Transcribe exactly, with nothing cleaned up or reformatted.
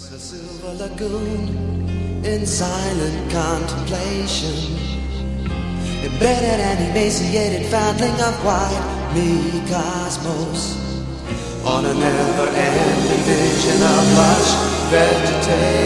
A silver lagoon in silent contemplation, embedded and emaciated foundling of white me cosmos, on a never-ending vision of lush vegetation.